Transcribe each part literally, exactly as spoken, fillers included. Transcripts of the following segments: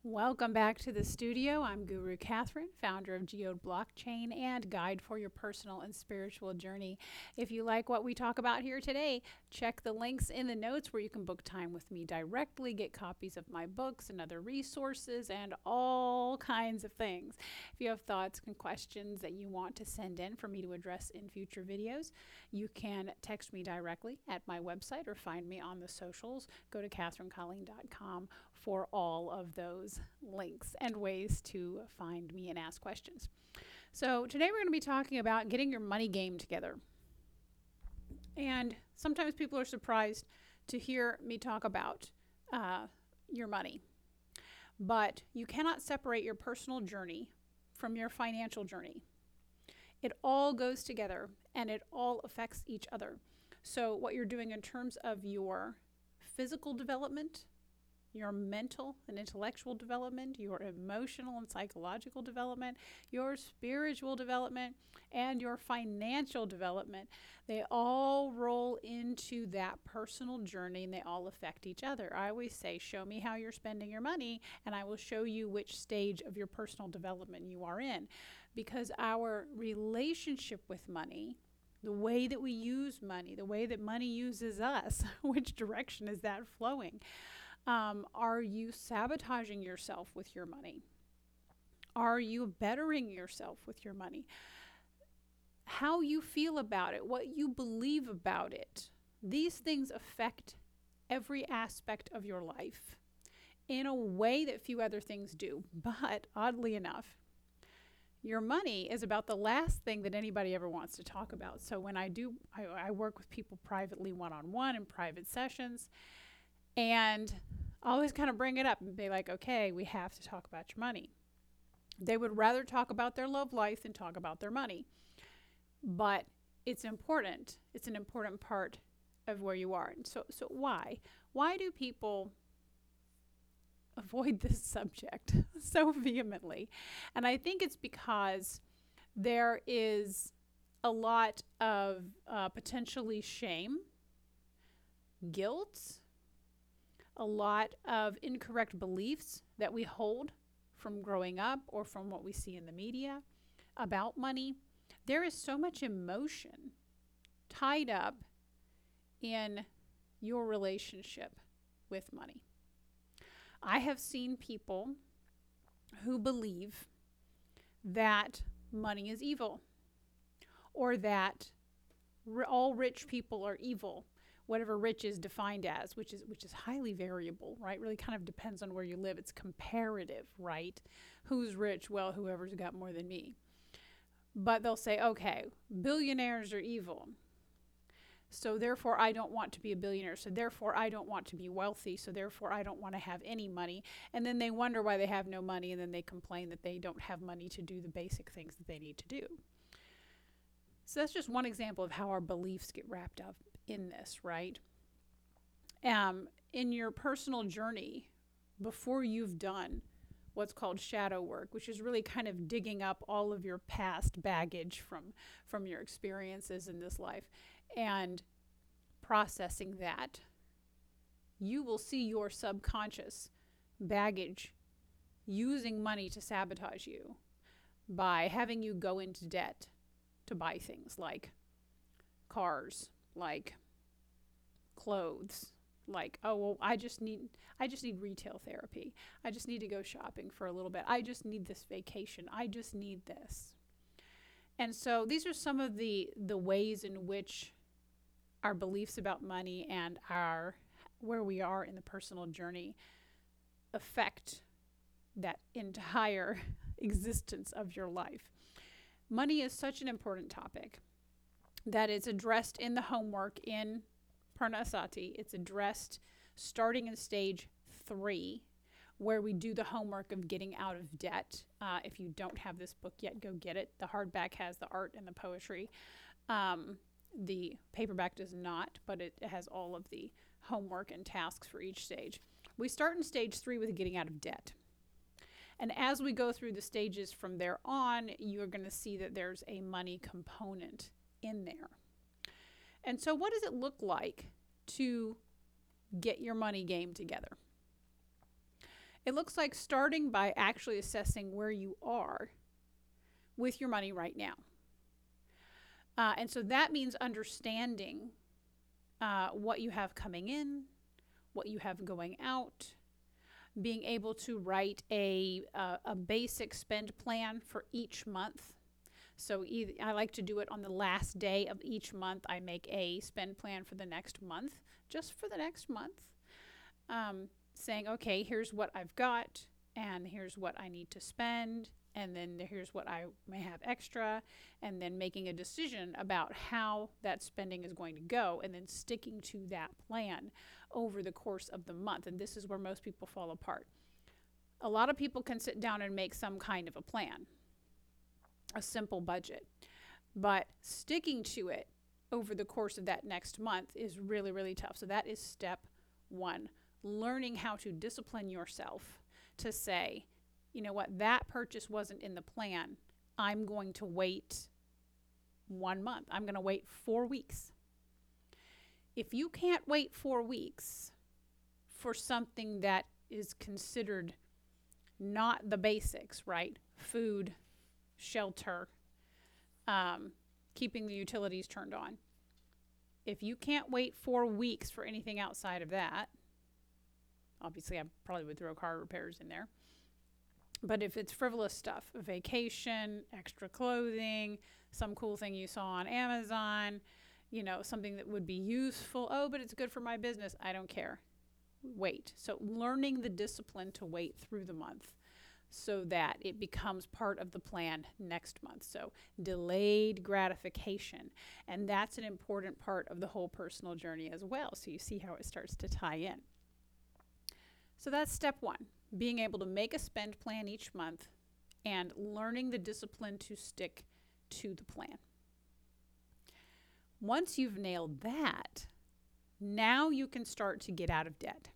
Welcome back to the studio. I'm Guru Catherine, founder of Geode Blockchain and guide for your personal and spiritual journey. If you like what we talk about here today, check the links in the notes where you can book time with me directly, get copies of my books and other resources, and all kinds of things. If you have thoughts and questions that you want to send in for me to address in future videos, you can text me directly at my website or find me on the socials. Go to catherine colleen dot com for all of those links and ways to find me and ask questions. So today we're going to be talking about getting your money game together. And sometimes people are surprised to hear me talk about uh, your money. But you cannot separate your personal journey from your financial journey. It all goes together and it all affects each other. So what you're doing in terms of your physical development, your mental and intellectual development, your emotional and psychological development, your spiritual development, and your financial development, they all roll into that personal journey and they all affect each other. I always say, show me how you're spending your money and I will show you which stage of your personal development you are in. Because our relationship with money, the way that we use money, the way that money uses us, which direction is that flowing? Um, are you sabotaging yourself with your money? Are you bettering yourself with your money? How you feel about it, what you believe about it, these things affect every aspect of your life in a way that few other things do. But oddly enough, your money is about the last thing that anybody ever wants to talk about. So when I do, I, I work with people privately, one-on-one in private sessions, and I always kind of bring it up and be like, okay, we have to talk about your money. They would rather talk about their love life than talk about their money. But it's important. It's an important part of where you are. And so, so why? Why do people avoid this subject so vehemently? And I think it's because there is a lot of uh, potentially shame, guilt, a lot of incorrect beliefs that we hold from growing up or from what we see in the media about money. There is so much emotion tied up in your relationship with money. I have seen people who believe that money is evil or that all rich people are evil. Whatever rich is defined as, which is which is highly variable, right? Really kind of depends on where you live. It's comparative, right? Who's rich? Well, whoever's got more than me. But they'll say, okay, billionaires are evil. So therefore, I don't want to be a billionaire. So therefore, I don't want to be wealthy. So therefore, I don't want to have any money. And then they wonder why they have no money. And then they complain that they don't have money to do the basic things that they need to do. So that's just one example of how our beliefs get wrapped up in this, right? Um, in your personal journey, before you've done what's called shadow work, which is really kind of digging up all of your past baggage from, from your experiences in this life and processing that, you will see your subconscious baggage using money to sabotage you by having you go into debt to buy things like cars, like clothes, like, oh, well, I just need, I just need retail therapy. I just need to go shopping for a little bit. I just need this vacation. I just need this. And so these are some of the, the ways in which our beliefs about money and our, where we are in the personal journey affect that entire existence of your life. Money is such an important topic that it's addressed in the homework in Parnasati. It's addressed starting in stage three, where we do the homework of getting out of debt. Uh, if you don't have this book yet, go get it. The hardback has the art and the poetry. Um, the paperback does not, but it has all of the homework and tasks for each stage. We start in stage three with getting out of debt. And as we go through the stages from there on, you're going to see that there's a money component in there. And so what does it look like to get your money game together? It looks like starting by actually assessing where you are with your money right now. Uh, and so that means understanding uh, what you have coming in, what you have going out, being able to write a, uh, a basic spend plan for each month. So either, I like to do it on the last day of each month. I make a spend plan for the next month, just for the next month, um, saying, okay, here's what I've got, and here's what I need to spend, and then here's what I may have extra, and then making a decision about how that spending is going to go, and then sticking to that plan over the course of the month. And this is where most people fall apart. A lot of people can sit down and make some kind of a plan, a simple budget, but sticking to it over the course of that next month is really, really tough. So that is step one, learning how to discipline yourself to say, you know what, that purchase wasn't in the plan. I'm going to wait one month. I'm going to wait four weeks. If you can't wait four weeks for something that is considered not the basics, right? Food, shelter, um, keeping the utilities turned on. If you can't wait four weeks for anything outside of that, obviously I probably would throw car repairs in there. But if it's frivolous stuff, a vacation, extra clothing, some cool thing you saw on Amazon, you know, something that would be useful. Oh, but it's good for my business. I don't care. Wait. So learning the discipline to wait through the month so that it becomes part of the plan next month. So delayed gratification. And that's an important part of the whole personal journey as well. So you see how it starts to tie in. So that's step one, being able to make a spend plan each month and learning the discipline to stick to the plan. Once you've nailed that, now you can start to get out of debt.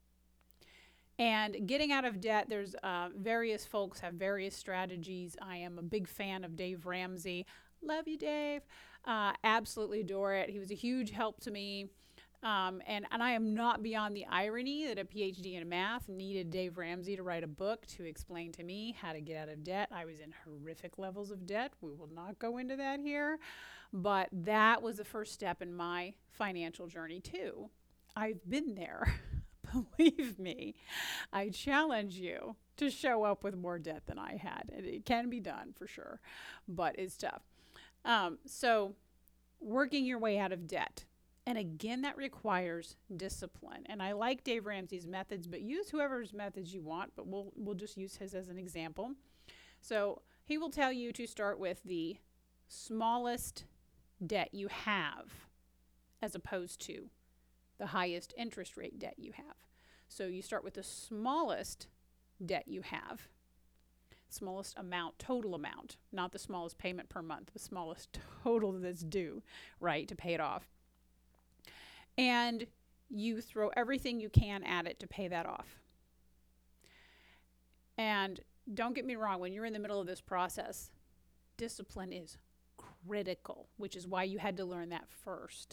And getting out of debt, there's uh, various folks have various strategies. I am a big fan of Dave Ramsey. Love you, Dave. Uh, absolutely adore it. He was a huge help to me. Um, and, and I am not beyond the irony that a P H D in math needed Dave Ramsey to write a book to explain to me how to get out of debt. I was in horrific levels of debt. We will not go into that here. But that was the first step in my financial journey, too. I've been there. Believe me, I challenge you to show up with more debt than I had. It, it can be done for sure, but it's tough. Um, so working your way out of debt. And again, that requires discipline. And I like Dave Ramsey's methods, but use whoever's methods you want, but we'll we'll just use his as an example. So he will tell you to start with the smallest debt you have as opposed to the highest interest rate debt you have. So you start with the smallest debt you have, smallest amount, total amount, not the smallest payment per month, the smallest total that's due, right, to pay it off. And you throw everything you can at it to pay that off. And don't get me wrong, when you're in the middle of this process, discipline is critical, which is why you had to learn that first.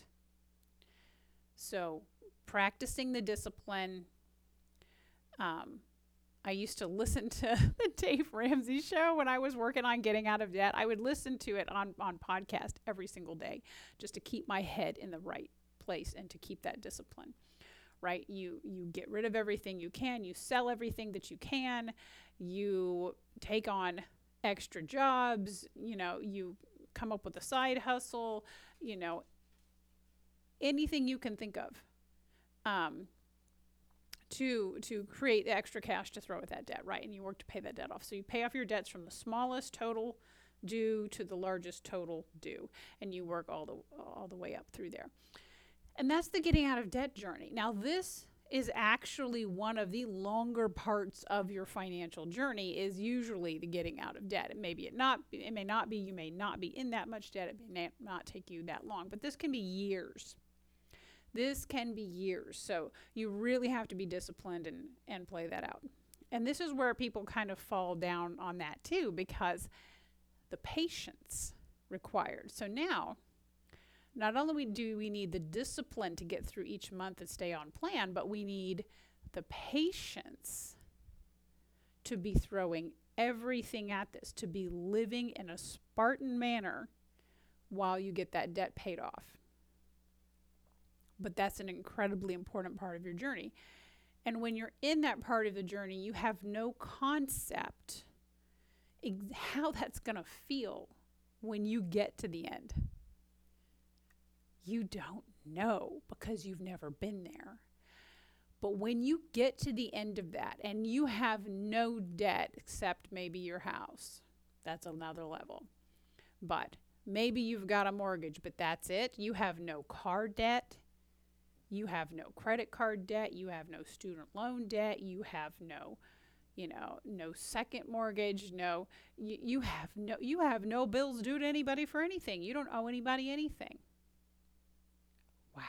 So practicing the discipline, um, I used to listen to the Dave Ramsey show when I was working on getting out of debt. I would listen to it on, on podcast every single day just to keep my head in the right place and to keep that discipline, right? You you get rid of everything you can. You sell everything that you can. You take on extra jobs. You know, you come up with a side hustle. You know, anything you can think of um, to to create the extra cash to throw at that debt, right? And you work to pay that debt off. So you pay off your debts from the smallest total due to the largest total due, and you work all the all the way up through there. And that's the getting out of debt journey. Now, this is actually one of the longer parts of your financial journey, is usually the getting out of debt. It may be it not, it may not be, you may not be in that much debt. It may not take you that long, but this can be years. This can be years. So you really have to be disciplined and, and play that out. And this is where people kind of fall down on that too, because the patience required. So now, not only do we need the discipline to get through each month and stay on plan, but we need the patience to be throwing everything at this, to be living in a Spartan manner while you get that debt paid off. But that's an incredibly important part of your journey. And when you're in that part of the journey, you have no concept ex- how that's going to feel when you get to the end. You don't know because you've never been there. But when you get to the end of that and you have no debt except maybe your house, that's another level. But maybe you've got a mortgage, but that's it. You have no car debt. You have no credit card debt. You have no student loan debt. You have no, you know, no second mortgage. No, you, you have no, you have no bills due to anybody for anything. You don't owe anybody anything. Wow.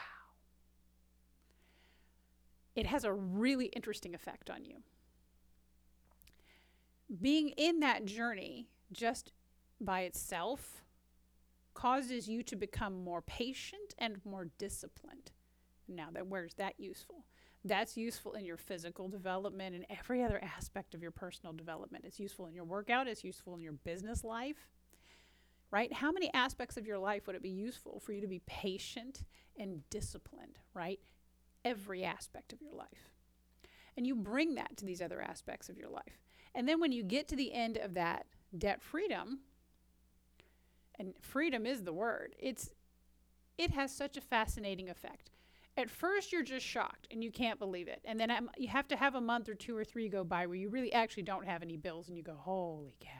It has a really interesting effect on you. Being in that journey just by itself causes you to become more patient and more disciplined. Now, that where's that useful? That's useful in your physical development and every other aspect of your personal development. It's useful in your workout. It's useful in your business life, right? How many aspects of your life would it be useful for you to be patient and disciplined, right? Every aspect of your life. And you bring that to these other aspects of your life. And then when you get to the end of that debt freedom, and freedom is the word, it's it has such a fascinating effect. At first, you're just shocked and you can't believe it. And then um, you have to have a month or two or three go by where you really actually don't have any bills and you go, holy cow,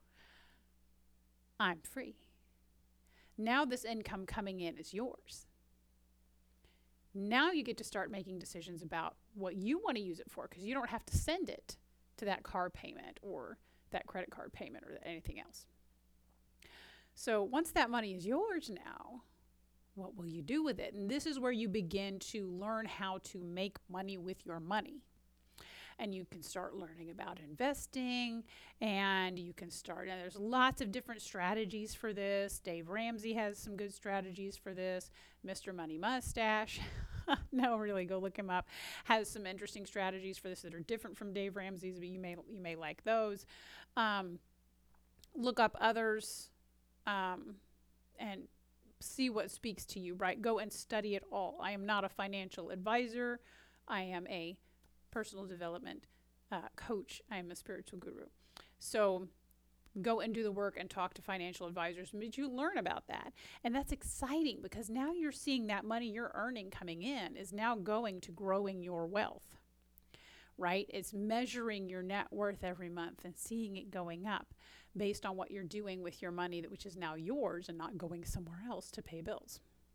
I'm free. Now this income coming in is yours. Now you get to start making decisions about what you want to use it for, because you don't have to send it to that car payment or that credit card payment or anything else. So once that money is yours now, what will you do with it? And this is where you begin to learn how to make money with your money. And you can start learning about investing, and you can start, and there's lots of different strategies for this. Dave Ramsey has some good strategies for this. Mister Money Mustache, no, really, go look him up, has some interesting strategies for this that are different from Dave Ramsey's, but you may you may like those. Um, look up others um, and see what speaks to you, right? Go and study it all. I am not a financial advisor. I am a personal development uh, coach. I am a spiritual guru. So go and do the work and talk to financial advisors. But you learn about that. And that's exciting because now you're seeing that money you're earning coming in is now going to growing your wealth, right? It's measuring your net worth every month and seeing it going up based on what you're doing with your money, which is now yours and not going somewhere else to pay bills.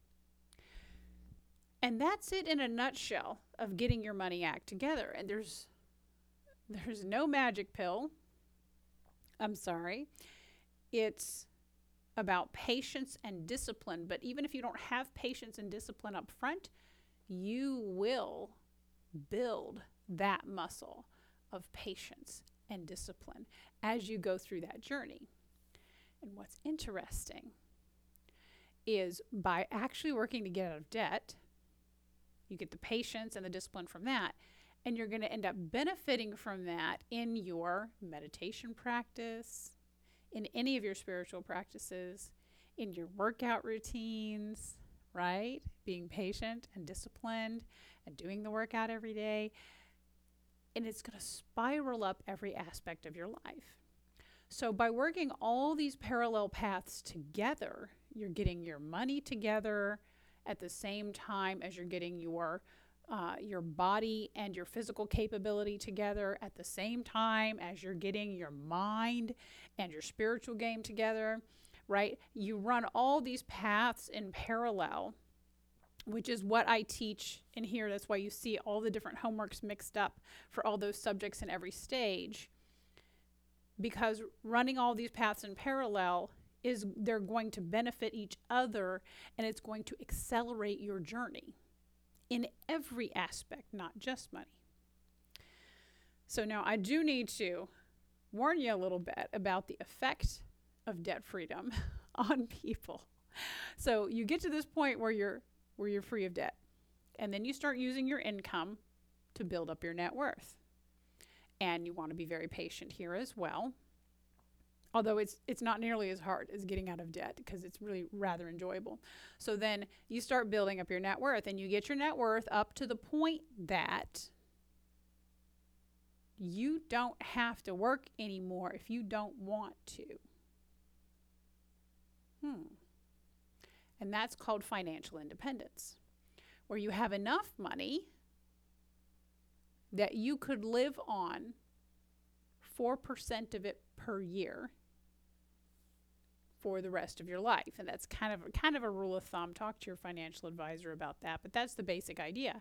And that's it in a nutshell of getting your money act together. And there's there's no magic pill. I'm sorry. It's about patience and discipline. But even if you don't have patience and discipline up front, you will build that muscle of patience and discipline as you go through that journey. And what's interesting is by actually working to get out of debt, you get the patience and the discipline from that, and you're going to end up benefiting from that in your meditation practice, in any of your spiritual practices, in your workout routines, right? Being patient and disciplined and doing the workout every day. And it's going to spiral up every aspect of your life. So by working all these parallel paths together, you're getting your money together at the same time as you're getting your uh, your body and your physical capability together, at the same time as you're getting your mind and your spiritual game together, right? You run all these paths in parallel, which is what I teach in here. That's why you see all the different homeworks mixed up for all those subjects in every stage. Because running all these paths in parallel is they're going to benefit each other, and it's going to accelerate your journey in every aspect, not just money. So now I do need to warn you a little bit about the effect of debt freedom on people. So you get to this point where you're where you're free of debt, and then you start using your income to build up your net worth. And you want to be very patient here as well. Although it's it's not nearly as hard as getting out of debt because it's really rather enjoyable. So then you start building up your net worth, and you get your net worth up to the point that you don't have to work anymore if you don't want to. Hmm. And that's called financial independence, where you have enough money that you could live on four percent of it per year for the rest of your life. And that's kind of kind of a rule of thumb. Talk to your financial advisor about that, but that's the basic idea.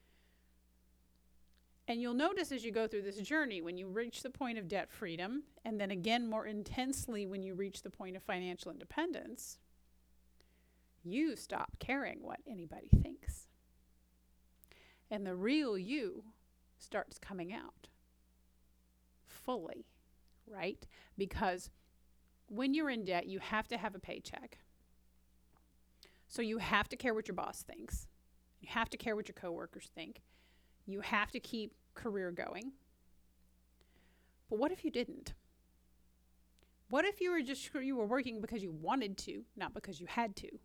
And you'll notice as you go through this journey, when you reach the point of debt freedom, and then again more intensely when you reach the point of financial independence, you stop caring what anybody thinks. And the real you starts coming out fully, right? Because when you're in debt, you have to have a paycheck. So you have to care what your boss thinks. You have to care what your coworkers think. You have to keep career going. But what if you didn't? What if you were just you were working because you wanted to, not because you had to?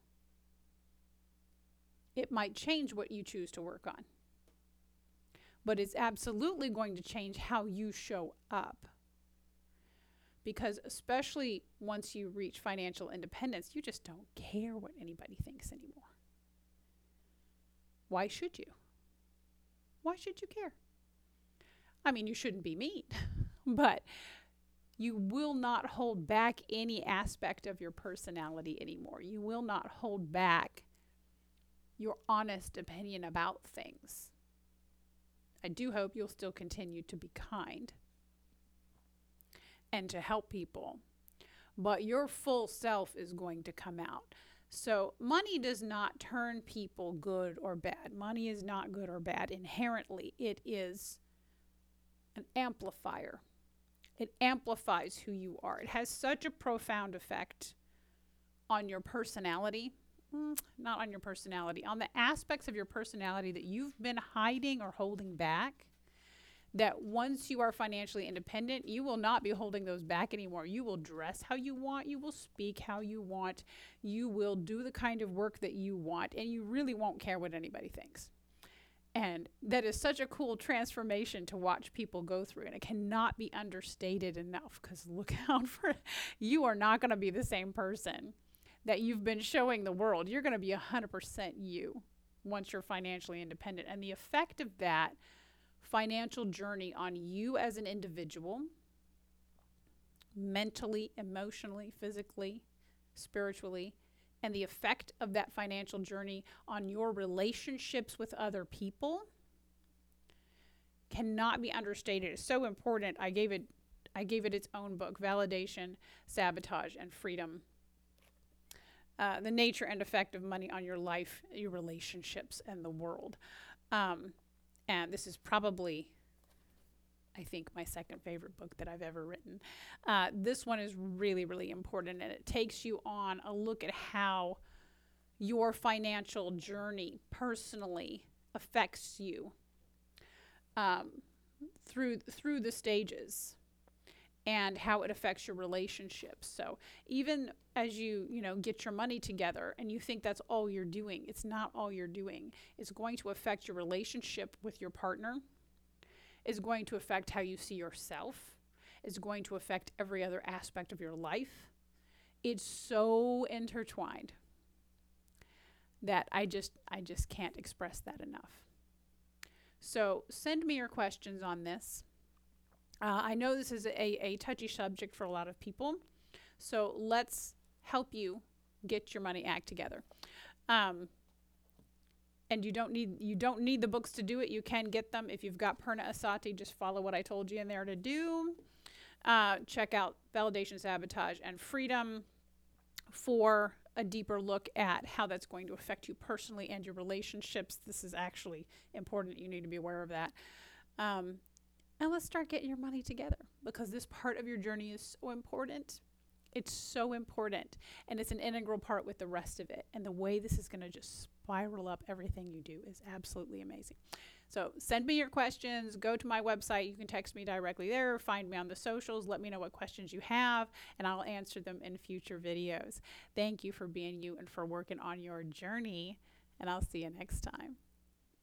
It might change what you choose to work on. But it's absolutely going to change how you show up. Because especially once you reach financial independence, you just don't care what anybody thinks anymore. Why should you? Why should you care? I mean, you shouldn't be mean, but you will not hold back any aspect of your personality anymore. You will not hold back your honest opinion about things. I do hope you'll still continue to be kind and to help people, but your full self is going to come out. So money does not turn people good or bad. Money is not good or bad inherently. It is an amplifier. It amplifies who you are. It has such a profound effect on your personality. Mm, not on your personality, on the aspects of your personality that you've been hiding or holding back, that once you are financially independent, you will not be holding those back anymore. You will dress how you want. You will speak how you want. You will do the kind of work that you want, and you really won't care what anybody thinks. And that is such a cool transformation to watch people go through, and it cannot be understated enough, because look out for it. You are not going to be the same person that you've been showing the world. You're going to be one hundred percent you once you're financially independent. And the effect of that financial journey on you as an individual, mentally, emotionally, physically, spiritually, and the effect of that financial journey on your relationships with other people cannot be understated. It's so important. I gave it I gave it its own book, Validation, Sabotage, and Freedom. Uh, the nature and effect of money on your life, your relationships, and the world. Um, and this is probably, I think, my second favorite book that I've ever written. Uh, this one is really, really important, and it takes you on a look at how your financial journey personally affects you um, through through the stages, and how it affects your relationships. So even as you, you know, get your money together and you think that's all you're doing, it's not all you're doing. It's going to affect your relationship with your partner. It's going to affect how you see yourself. It's going to affect every other aspect of your life. It's so intertwined that I just, I just can't express that enough. So send me your questions on this. Uh, I know this is a, a touchy subject for a lot of people, so let's help you get your money act together. Um, and you don't need you don't need the books to do it. You can get them if you've got Purna Asati. Just follow what I told you in there to do. Uh, check out Validation, Sabotage, and Freedom for a deeper look at how that's going to affect you personally and your relationships. This is actually important. You need to be aware of that. Um, And let's start getting your money together, because this part of your journey is so important. It's so important. And it's an integral part with the rest of it. And the way this is going to just spiral up everything you do is absolutely amazing. So send me your questions. Go to my website. You can text me directly there. Find me on the socials. Let me know what questions you have, and I'll answer them in future videos. Thank you for being you and for working on your journey, and I'll see you next time.